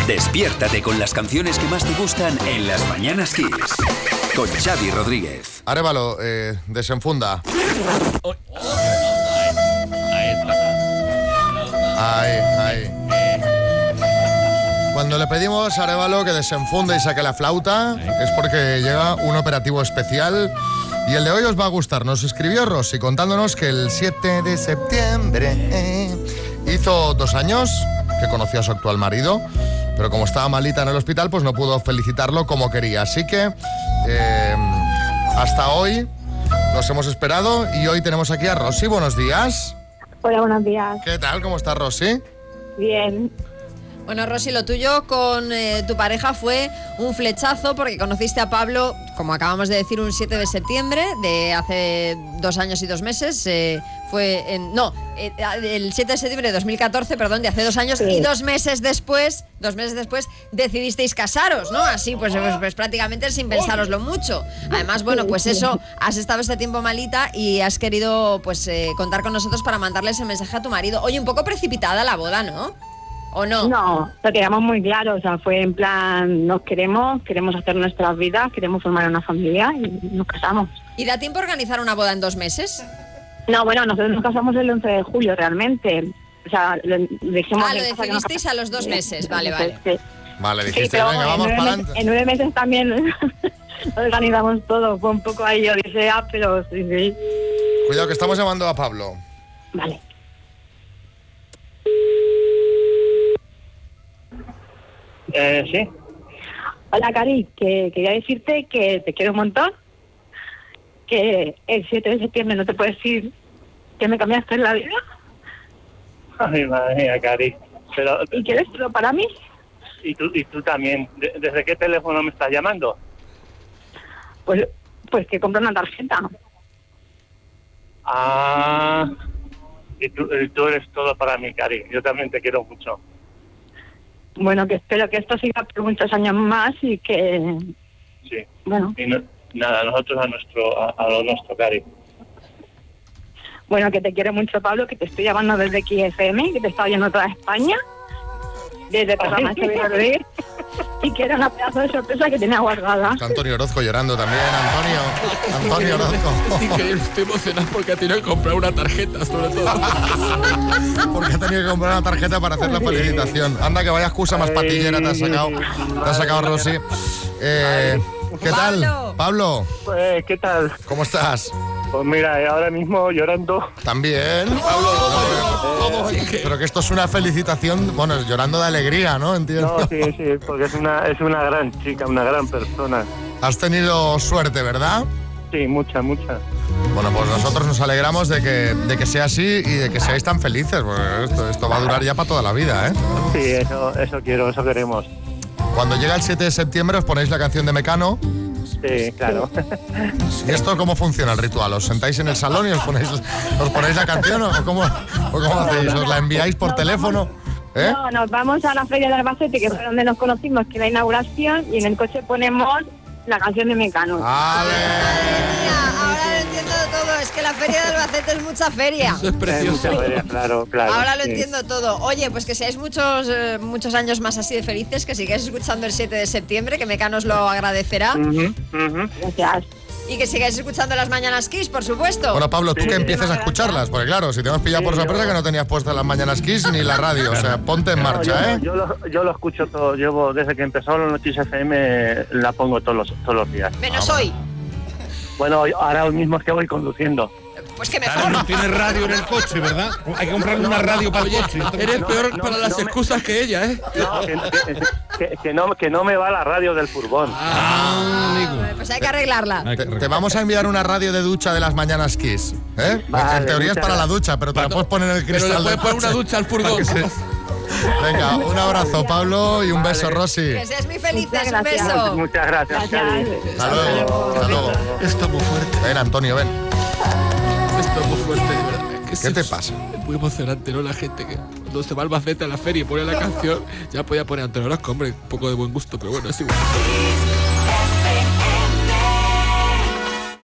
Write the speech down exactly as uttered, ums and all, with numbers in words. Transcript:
Despiértate con las canciones que más te gustan en Las Mañanas Kiss. Con Xavi Rodríguez. Arévalo, eh, desenfunda. Ay, ay. Cuando le pedimos a Arévalo que desenfunde y saque la flauta, es porque llega un operativo especial. Y el de hoy os va a gustar. Nos escribió Rosy contándonos que el siete de septiembre eh, hizo dos años que conoció a su actual marido, pero como estaba malita en el hospital, pues no pudo felicitarlo como quería. Así que eh, hasta hoy nos hemos esperado y hoy tenemos aquí a Rosy. Buenos días. Hola, buenos días. ¿Qué tal? ¿Cómo estás, Rosy? Bien. Bueno, Rosy, lo tuyo con eh, tu pareja fue un flechazo porque conociste a Pablo, como acabamos de decir, un siete de septiembre de hace dos años y dos meses. Eh, fue en, no, eh, el siete de septiembre de dos mil catorce, perdón, de hace dos años, sí. Y dos meses después, dos meses después decidisteis casaros, ¿no? Así, pues, pues, pues prácticamente sin pensároslo mucho. Además, bueno, pues eso, has estado este tiempo malita y has querido, pues, eh, contar con nosotros para mandarle ese mensaje a tu marido. Oye, un poco precipitada la boda, ¿no? ¿O no? No, lo teníamos muy claro, o sea, fue en plan, nos queremos, queremos hacer nuestras vidas, queremos formar una familia y nos casamos. ¿Y da tiempo a organizar una boda en dos meses? No, bueno, nosotros nos casamos el once de julio realmente, o sea, lo dijimos... Ah, lo decidisteis a los dos meses, vale, vale. Sí. Vale, dijiste, sí, venga, vamos para adelante. En nueve meses también organizamos todo, fue un poco ahí odisea, pero sí, sí. Cuidado que estamos llamando a Pablo. Vale. Eh, sí. Hola, Cari, que quería decirte que te quiero un montón, que el siete de septiembre no te puedo decir que me cambiaste la vida. Ay, madre mía, Cari. Pero, ¿Y quieres todo para mí? Y tú, y tú también. ¿Desde qué teléfono me estás llamando? Pues, pues que compro una tarjeta. Ah, y tú, y tú eres todo para mí, Cari. Yo también te quiero mucho. Bueno, que espero que esto siga por muchos años más y que... Sí. Bueno. Y no, nada, nosotros a nuestro a, a lo nuestro, Cari. Bueno, que te quiero mucho, Pablo, que te estoy llamando desde Kiss F M, que te está oyendo toda España, desde el programa de Xavi Rodríguez, y que era una pedazo de sorpresa que tenía guardada. Está Antonio Orozco llorando también, Antonio. Antonio Orozco. Es increíble, estoy emocionado porque ha tenido que comprar una tarjeta, sobre todo. Porque ha tenido que comprar una tarjeta para hacer la felicitación. Anda, que vaya excusa más patillera te ha sacado, te ha sacado Rosy. Eh, ¿Qué tal? Pablo. Pablo. Pues, ¿qué tal? ¿Cómo estás? Pues mira, ahora mismo llorando. También. Pablo, no, pero, pero que esto es una felicitación, bueno, llorando de alegría, ¿no? Entiendo. No, sí, sí, porque es una, es una gran chica, una gran persona. Has tenido suerte, ¿verdad? Sí, mucha, mucha. Bueno, pues nosotros nos alegramos de que, de que sea así y de que seáis tan felices, porque esto, esto va a durar ya para toda la vida, ¿eh? Sí, eso, eso quiero, eso queremos. Cuando llega el siete de septiembre os ponéis la canción de Mecano. Sí, claro. ¿Y esto cómo funciona el ritual? ¿Os sentáis en el salón y os ponéis, os ponéis la canción o cómo, o cómo hacéis? ¿Os la enviáis por nos teléfono? ¿Eh? No, nos vamos a la Feria de Albacete, que fue donde nos conocimos, que es la inauguración, y en el coche ponemos la canción de Mecano. ¡Ale! Mira, ahora lo entiendo todo. Es que la feria de Albacete es mucha feria. Eso es precioso. Mucha feria, claro, claro. Ahora lo sí. entiendo todo. Oye, pues que seáis muchos eh, muchos años más así de felices, que sigáis escuchando el siete de septiembre, que Mecano os lo agradecerá. Uh-huh, uh-huh. Gracias. Y que sigáis escuchando las Mañanas Kiss, por supuesto. Bueno, Pablo, tú Sí, que empieces a escucharlas, porque claro, si te hemos pillado por Sí, sorpresa yo- que no tenías puestas las Mañanas Kiss ni la radio, o sea, ponte en No, marcha, yo, ¿eh? Yo lo, yo lo escucho todo, llevo desde que empezó la Noticia F M, la pongo todos los, todos los días. Menos Ah, hoy. Bueno, ahora mismo es que voy conduciendo. Pues que mejor. Claro, no tiene radio en el coche, ¿verdad? Hay que comprarle una radio para el coche. Eres No, peor no, para no las me- excusas que ella, ¿eh? No, que, que- que- que no, que no me va la radio del furgón. Ah, Pues hay que arreglarla. Hay que Te, te vamos a enviar una radio de ducha de las Mañanas Kiss, ¿eh? Vale, en teoría es muchas para la gracias. ducha, pero te la puedes poner en el Pero cristal le del puedes poner una coche. ducha al furgón. Venga, un abrazo, Pablo, y un Vale. beso, Rosy. Que seáis muy felices. Muchas Un gracias. beso. Muchas gracias, Cari. Gracias. Hasta luego, hasta luego. Está muy fuerte. Ven, Antonio, ven. Está muy fuerte, de verdad. Es que ¿Qué se- te pasa? Es muy emocionante, ¿no? La gente que cuando se va al Albacete a la feria y pone la canción, ya podía poner Antonio Orozco, hombre, un poco de buen gusto, pero bueno, es igual.